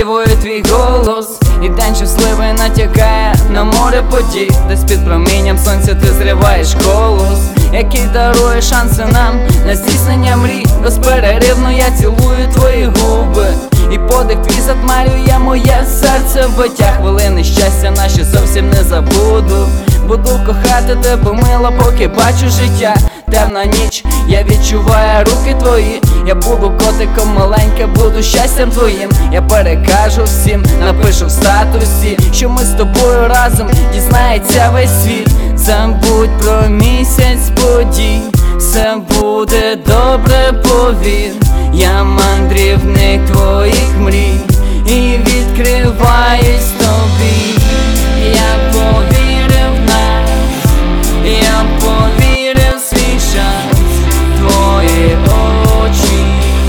дивує твій голос, і день щасливий натякає на море подій, десь під промінням сонця ти зриваєш колос, який дарує шанси нам на здійснення мрій. Безперервно я цілую твої губи, і подих твій затмарює моє серце. Биття хвилини щастя наші зовсім не забуду. Буду кохати тебе мило, поки бачу життя. Темна ніч, я відчуваю руки твої. Я буду котиком маленьким, буду щастям твоїм. Я перекажу всім, напишу в статусі, що ми з тобою разом, дізнається весь світ. Забудь про місяць подій, все буде добре, повір. Я мандрівник твоїх мрій і відкриваюсь тобі. Я повірив в нас, я повірив в свій шанс. Твої очі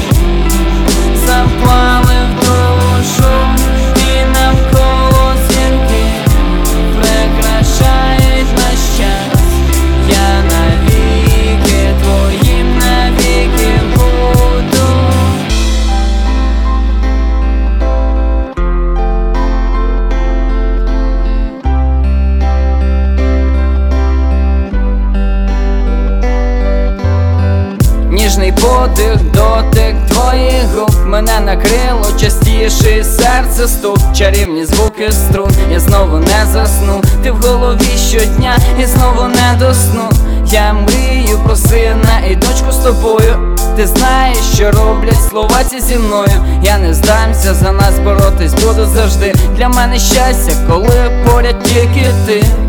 запали в душу, і навколо зірки прикрашають наш час. Я навіки твоїм, навіки буду. Ніжний подих, дотик твоїх губ мене накрило, частіший серце стук, чарівні звуки струн. Я знову не засну, ти в голові щодня, і знову не до сну. Я мрію про сина і дочку з тобою. Ти знаєш, що роблять слова ці зі мною. Я не здамся, за нас боротись буду завжди. Для мене щастя, коли поряд тільки ти.